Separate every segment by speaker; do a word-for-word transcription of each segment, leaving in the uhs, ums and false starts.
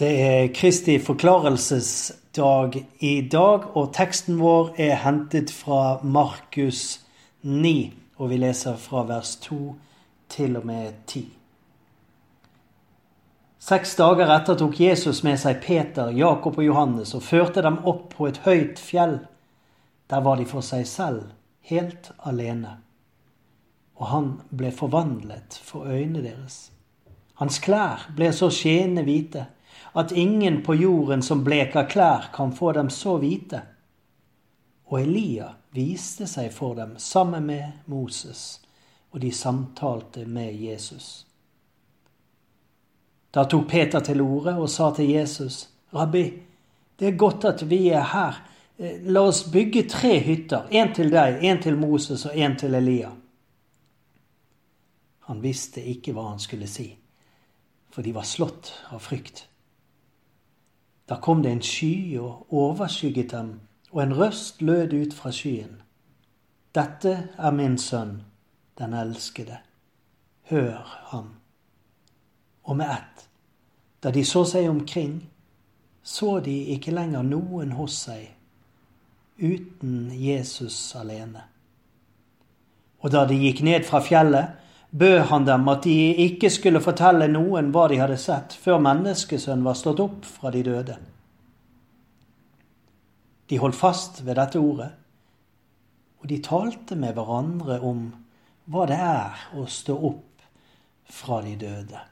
Speaker 1: Det er Kristi forklarelsesdag i dag, og teksten vår er hentet fra Markus ni, og vi leser fra vers to til og med ti. Seks dager etter tok Jesus med seg Peter, Jakob og Johannes og førte dem opp på et høyt fjell. Der var de for seg selv, helt alene. Og han ble forvandlet for øynene deres. Hans klær ble så skjene hvite, at ingen på jorden som bleker klær kan få dem så hvite. Og Elia viste seg for dem sammen med Moses, og de samtalte med Jesus. Da tok Peter til orde og sa til Jesus, «Rabbi, det er godt at vi er her. La oss bygge tre hytter, en til deg, en til Moses og en til Elia.» Han visste ikke hva han skulle si, for de var slått av frykt. Da kom det en sky og overskygget dem, og en røst lød ut fra skyen. «Dette er min sønn, den elskede. Hør ham.» Og med ett, da de så seg omkring, så de ikke lenger noen hos seg, uten Jesus alene. Og da de gikk ned fra fjellet, bød han dem at de ikke skulle fortelle noen hva de hadde sett, før menneskesønnen var stått opp fra de døde. De holdt fast ved dette ordet, og de talte med hverandre om hva det er å stå opp fra de døde.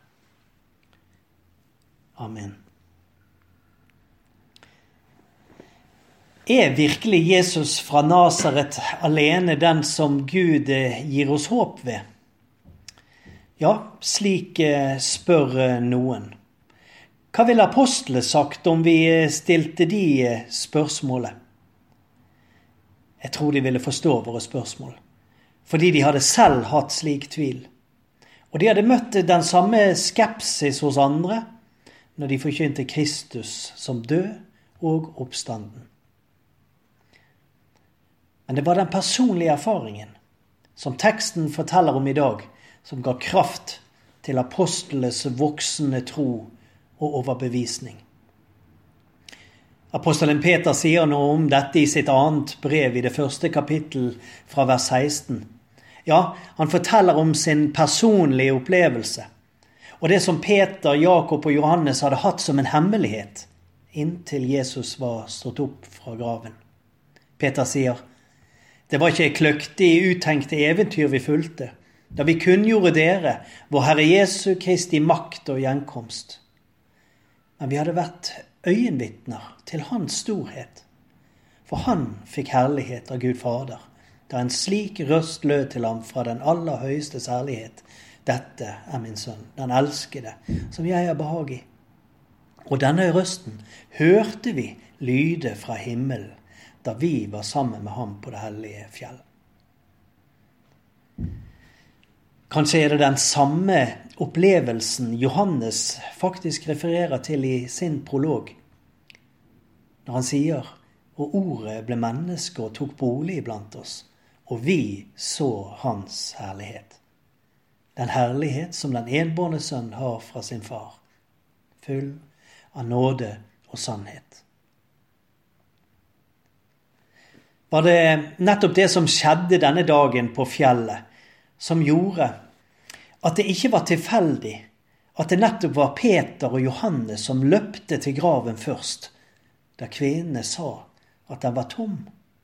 Speaker 1: Amen. Er virkelig Jesus fra Nazaret alene den som Gud gir oss håp ved? Ja, slik spør noen. Hva ville apostlene sagt om vi stilte de spørsmålet? Jeg tror de ville forstå våre spørsmål, fordi de hadde selv hatt slik tvil. Og de hadde møtt den samme skepsis hos andre når de forkynte Kristus som død og oppstanden. Men det var den personlige erfaringen, som teksten forteller om i dag, som ga kraft til apostlenes voksende tro og overbevisning. Apostelen Peter sier noe om dette i sitt annet brev i det første kapittel fra vers seksten. Ja, han forteller om sin personlige opplevelse, og det som Peter, Jakob og Johannes hadde hatt som en hemmelighet, inntil Jesus var stått opp fra graven. Peter sier, «Det var ikke kløktig uttenkte eventyr vi fulgte, da vi kunngjorde dere, vår Herre Jesu Kristi makt og gjenkomst. Men vi hadde vært øyenvitner til hans storhet, for han fikk herlighet av Gud Fader, da en slik røst lød til ham fra den aller høyeste særlighet. Dette er min sønn, den elskede, som jeg er behag i. Og denne røsten hørte vi lyde fra himmelen, da vi var sammen med ham på det hellige fjell. Kanskje er det den samme opplevelsen Johannes faktisk refererer til i sin prolog, når han sier, «Og ordet ble menneske og tok bolig blant oss, og vi så hans herlighet. Den herlighet som den enbårne sønn har fra sin far, full av nåde og sannhet.» Var det nettopp det som skjedde denne dagen på fjellet, som gjorde at det ikke var tilfeldig, at det nettopp var Peter og Johannes som løpte til graven først, da kvinnene sa at den var tom.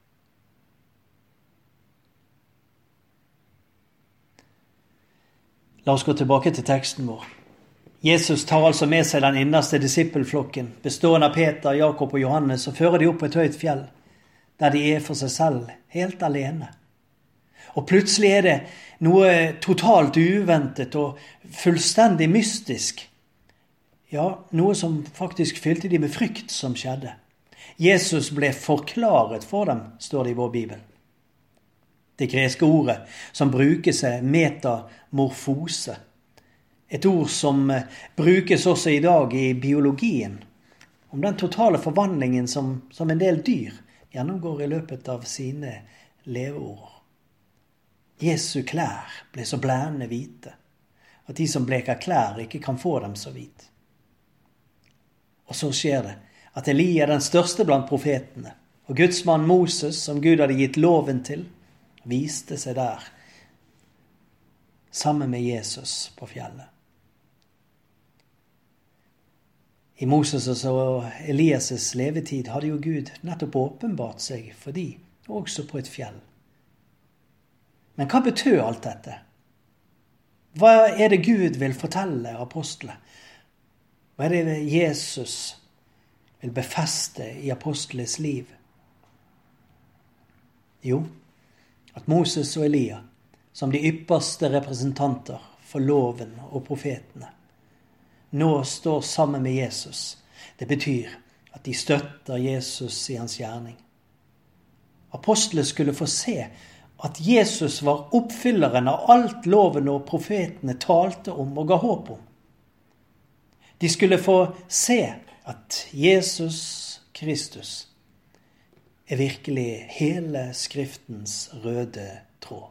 Speaker 1: La oss gå tilbake til teksten vår. Jesus tar altså med seg den innerste disippelflokken, bestående av Peter, Jakob og Johannes, og fører de opp på et høyt fjell, der de er for seg selv, helt alene. Og plutselig er det noe totalt uventet og fullstendig mystisk. Ja, noe som faktisk fylte de med frykt som skjedde. Jesus ble forklaret for dem, står det i vår Bibel. Det greske ordet som brukes er metamorfose. Et ord som brukes også i dag i biologien. Om den totale forvandlingen som, som en del dyr gjennomgår i løpet av sine leveår. Jesu klær ble så blærende hvite, at de som bleker klær ikke kan få dem så hvit. Og så skjer det at Elia er den største blant profetene, og Guds mann Moses, som Gud hadde gitt loven til, viste seg der, sammen med Jesus på fjellet. I Moses' og Elias' levetid hadde jo Gud nettopp åpenbart seg for de, også på et fjell. Men hva betød alt dette? Hva er det Gud vil fortelle apostlene? Hva er det Jesus vil befeste i apostlenes liv? Jo, at Moses og Elia, som de ypperste representanter for loven og profetene, nå står sammen med Jesus. Det betyr at de støtter Jesus i hans gjerning. Apostlene skulle få se at Jesus var oppfylleren av alt loven og profetene talte om og ga håp om. De skulle få se at Jesus Kristus er virkelig hele Skriftens røde tråd.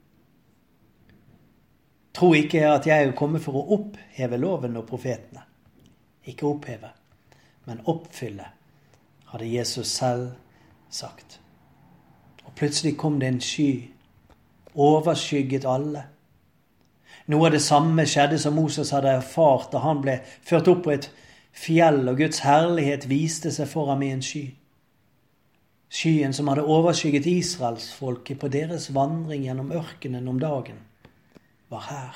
Speaker 1: Tro ikke at jeg er kommet for å oppheve loven og profetene. Ikke oppheve, men oppfylle, hadde Jesus selv sagt. Og plutselig kom det en sky, overskygget alle. Noe av det samme skjedde som Moses hadde erfart da han ble ført opp på et fjell, og Guds herlighet viste seg for ham i en sky. Skyen som hadde overskygget Israelsfolket på deres vandring gjennom ørkenen om dagen, var her.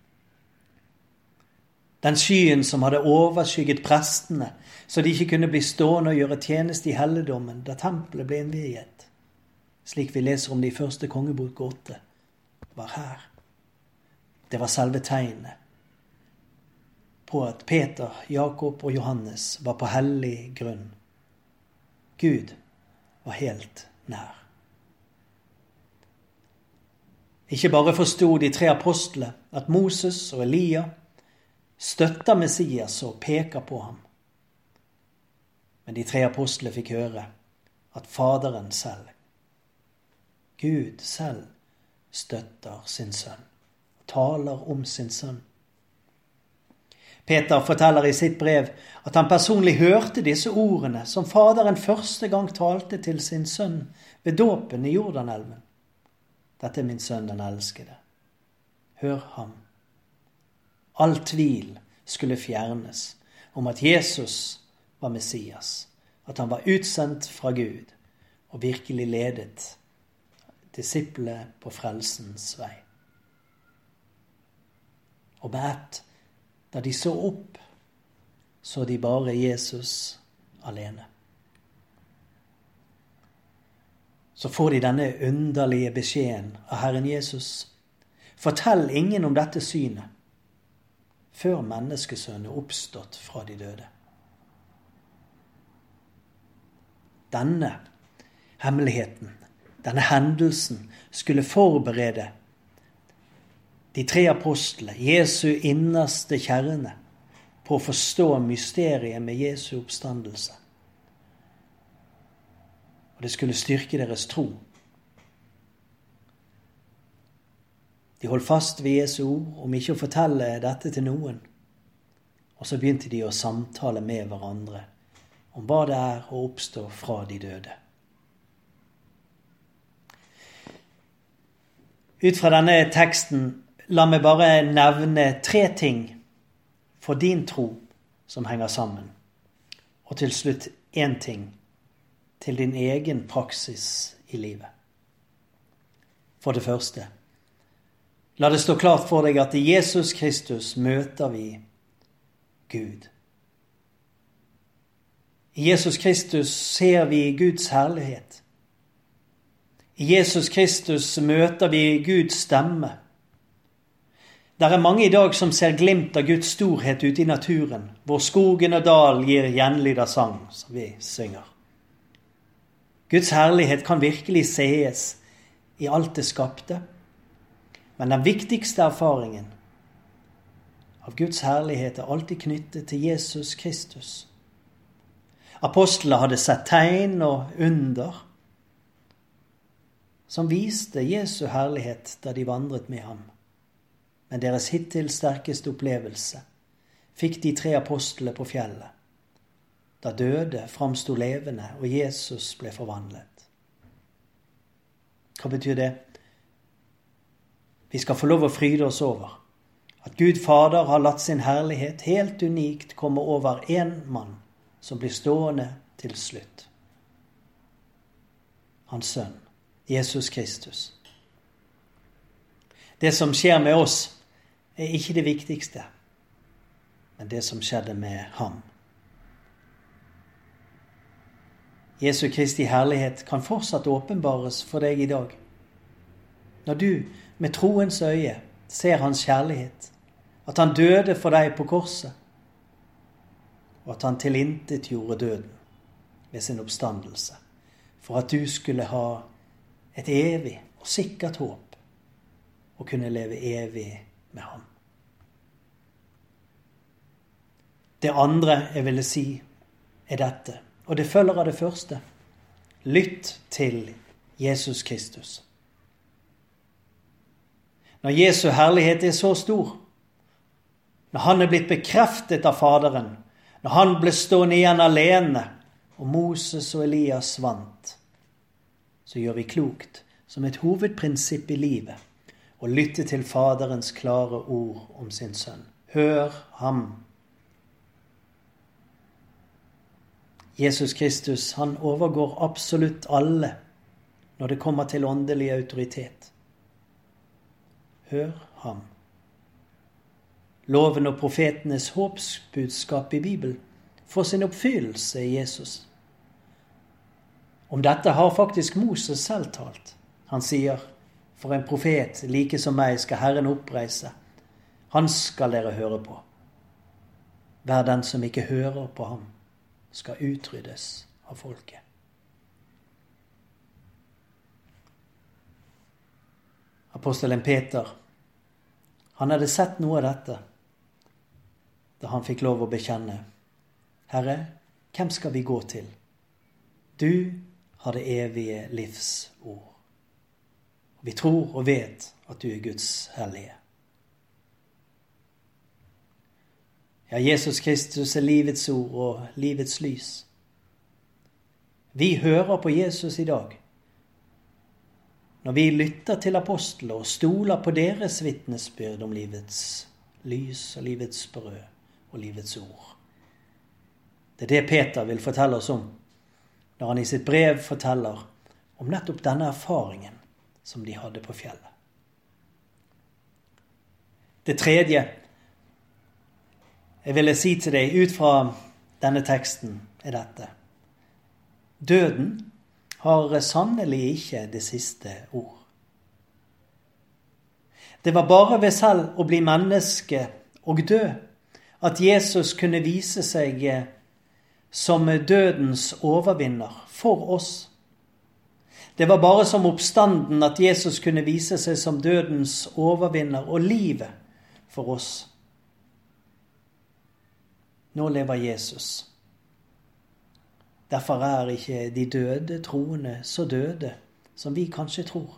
Speaker 1: Den skyen som hadde overskygget prestene, så de ikke kunne bli stående og gjøre tjeneste i helligdommen da tempelet ble innviet, slik vi leser om det i første kongebok åtte, var her. Det var selve tegnet på at Peter, Jakob og Johannes var på hellig grunn. Gud var helt nær. Ikke bare forstod de tre apostle at Moses og Elia støtter Messias og peker på ham. Men de tre apostle fikk høre at Faderen selv, Gud selv, støtter sin sønn og taler om sin sønn. Peter forteller i sitt brev at han personlig hørte disse ordene som Faderen første gang talte til sin sønn ved dåpen i Jordanelven. Dette er min sønn, den elskede. Hør ham. All tvil skulle fjernes om at Jesus var Messias, at han var utsendt fra Gud og virkelig ledet disiplene på frelsens vei. Og med ett, da de så opp, så de bare Jesus alene. Så får de denne underlige beskjeden av Herren Jesus. Fortell ingen om dette synet, før menneskesønnen er oppstått fra de døde. Denne hemmeligheten, denne hendelsen, skulle forberede de tre apostlene, Jesu innerste kjerne, på å forstå mysteriet med Jesu oppstandelse. Og det skulle styrke deres tro. De holdt fast ved Jesu ord om ikke å fortelle dette til noen. Og så begynte de å samtale med hverandre om hva det er å oppstå fra de døde. Ut fra denne teksten, la meg bare nevne tre ting for din tro som henger sammen. Og til slutt én ting til din egen praksis i livet. For det første, la det stå klart for deg at i Jesus Kristus møter vi Gud. I Jesus Kristus ser vi Guds herlighet. I Jesus Kristus møter vi Guds stemme. Det er mange i dag som ser glimt av Guds storhet ute i naturen, hvor skogen og dal gir gjenlyd av sang, som vi synger. Guds herlighet kan virkelig sees i alt det skapte, men den viktigste erfaringen av Guds herlighet er alltid knyttet til Jesus Kristus. Apostlene hadde sett tegn og under som viste Jesu herlighet da de vandret med ham. Men deres hittil sterkeste opplevelse fikk de tre apostlene på fjellet, da døde framstod levende, og Jesus ble forvandlet. Hva betyr det? Vi skal få lov å fryde oss over at Gud Fader har latt sin herlighet helt unikt komme over en mann som blir stående til slutt. Hans sønn, Jesus Kristus. Det som skjer med oss er ikke det viktigste, men det som skjedde med ham. Jesu Kristi herlighet kan fortsatt åpenbares for deg i dag. Når du med troens øye ser hans kjærlighet, at han døde for deg på korset, og at han tilintetgjorde døden ved sin oppstandelse, for at du skulle ha et evig og sikkert håp, og kunne leve evig med ham. Det andre jeg ville si er dette, og det følger av det første. Lytt til Jesus Kristus. Når Jesu herlighet er så stor, når han er blitt bekreftet av Faderen, når han ble stående igjen alene, og Moses og Elias vant, så gjør vi klokt som et hovedprinsipp i livet, å lytte til Faderens klare ord om sin sønn. Hør ham. Jesus Kristus, han overgår absolutt alle når det kommer til åndelig autoritet. Hør ham. Loven og profetenes håpsbudskap i Bibelen får sin oppfyllelse i Jesus. Om dette har faktisk Moses selv talt. Han sier, for en profet like som meg skal Herren oppreise. Han skal dere høre på. Hver den som ikke hører på ham, skal utryddes av folket. Apostelen Peter, han hadde sett noe av dette da han fikk lov å bekjenne. Herre, hvem skal vi gå til? Du har det evige livsord. Vi tror og vet at du er Guds hellige. Ja, Jesus Kristus er livets ord og livets lys. Vi hører på Jesus i dag. Når vi lytter til apostler og stoler på deres vitnesbyrd om livets lys og livets brød og livets ord. Det er det Peter vil fortelle oss om, når han i sitt brev forteller om nettopp denne erfaringen som de hadde på fjellet. Det tredje jeg ville si til deg ut fra denne teksten er dette. Døden har sannelig ikke det siste ord. Det var bare ved selv å bli menneske og dø at Jesus kunne vise seg som dødens overvinner for oss. Det var bare som oppstanden at Jesus kunne vise seg som dødens overvinner og livet for oss. Nå lever Jesus. Derfor er ikke de døde troende så døde som vi kanskje tror.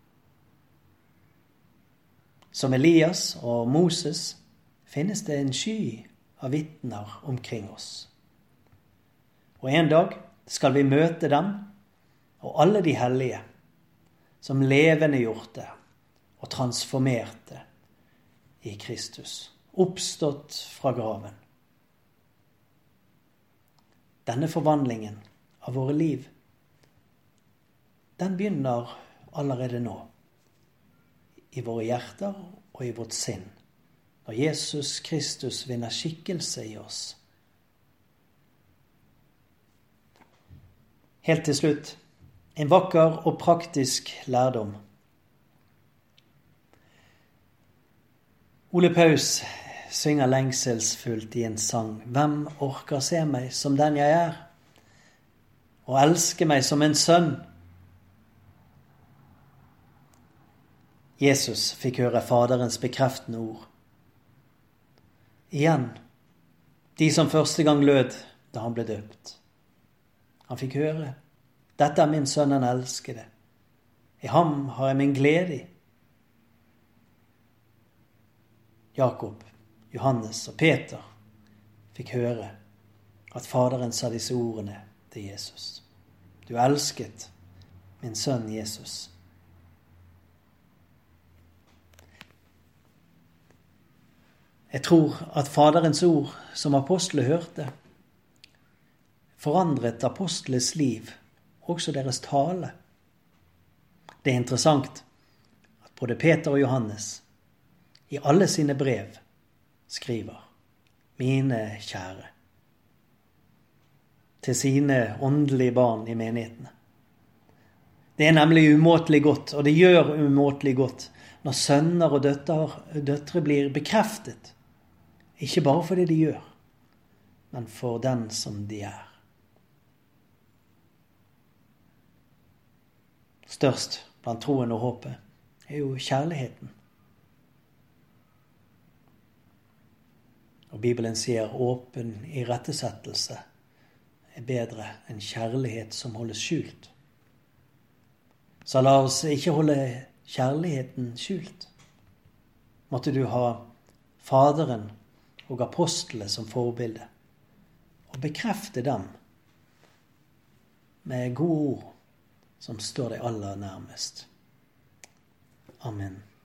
Speaker 1: Som Elias og Moses finnes det en sky av vitner omkring oss. Og en dag skal vi møte dem og alle de hellige som levende gjorte og transformerte i Kristus, oppstått fra graven. Denne forvandlingen av våre liv, den begynner allerede nå, i våre hjerter og i vårt sinn, når Jesus Kristus vinner skikkelse i oss. Helt til slutt, en vakker og praktisk lærdom. Ole Paus synger lengselsfullt i en sang. Hvem orker se meg som den jeg er, og elske meg som en sønn? Jesus fikk høre Faderens bekreftende ord. Igjen, de som første gang lød da han ble døpt. Han fikk høre, dette er min sønn den elskede. I ham har jeg min glede i. Jakob, Johannes og Peter fikk høre, at Faderen sa disse ordene til Jesus. Du elsket min sønn Jesus. Jeg tror at Faderens ord som apostler hørte, forandret apostles liv, også deres tale. Det er interessant at både Peter og Johannes i alle sine brev skriver mine kjære til sine åndelige barn i menighetene. Det er nemlig umåtelig godt, og det gjør umåtelig godt når sønner og døtre, døtre blir bekreftet, ikke bare for det de gjør, men for den som de er. Størst blant troen og håpet er jo kjærligheten. Og Bibelen sier åpen irettesettelse er bedre enn kjærlighet som holdes skjult. Så la oss ikke holde kjærligheten skjult. Måtte du ha Faderen og apostlene som forbilde, og bekrefte dem med gode ord som står deg aller nærmest. Amen.